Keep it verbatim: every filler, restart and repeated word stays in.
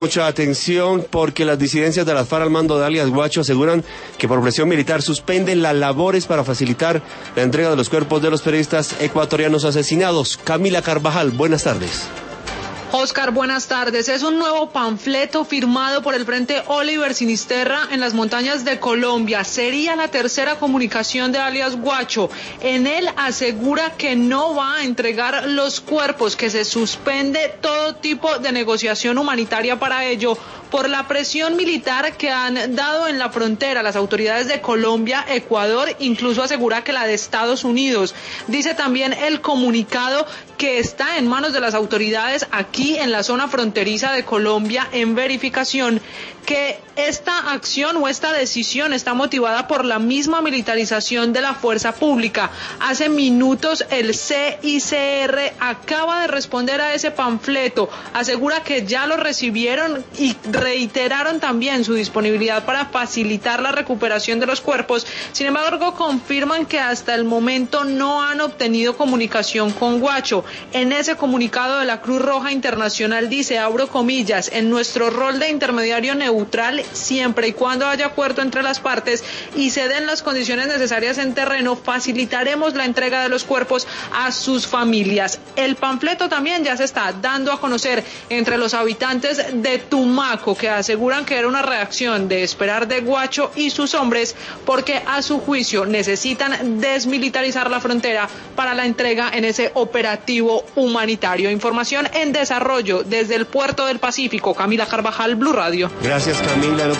Mucha atención porque las disidencias de las FARC al mando de alias Guacho aseguran que por presión militar suspenden las labores para facilitar la entrega de los cuerpos de los periodistas ecuatorianos asesinados. Camila Carvajal, buenas tardes. Oscar, buenas tardes. Es un nuevo panfleto firmado por el Frente Oliver Sinisterra en las montañas de Colombia. Sería la tercera comunicación de alias Guacho. En él asegura que no va a entregar los cuerpos, que se suspende todo tipo de negociación humanitaria para ello por la presión militar que han dado en la frontera las autoridades de Colombia, Ecuador, incluso asegura que la de Estados Unidos. Dice también el comunicado que está en manos de las autoridades aquí en la zona fronteriza de Colombia en verificación, que esta acción o esta decisión está motivada por la misma militarización de la fuerza pública. Hace minutos el C I C R acaba de responder a ese panfleto, asegura que ya lo recibieron y reiteraron también su disponibilidad para facilitar la recuperación de los cuerpos. Sin embargo, confirman que hasta el momento no han obtenido comunicación con Guacho. En ese comunicado de la Cruz Roja Internacional dice, abro comillas, en nuestro rol de intermediario neutral, siempre y cuando haya acuerdo entre las partes y se den las condiciones necesarias en terreno, facilitaremos la entrega de los cuerpos a sus familias. El panfleto también ya se está dando a conocer entre los habitantes de Tumaco, que aseguran que era una reacción de esperar de Guacho y sus hombres, porque a su juicio necesitan desmilitarizar la frontera para la entrega en ese operativo humanitario. Información en desarrollo desde el puerto del Pacífico. Camila Carvajal, Blue Radio. Gracias, Camila.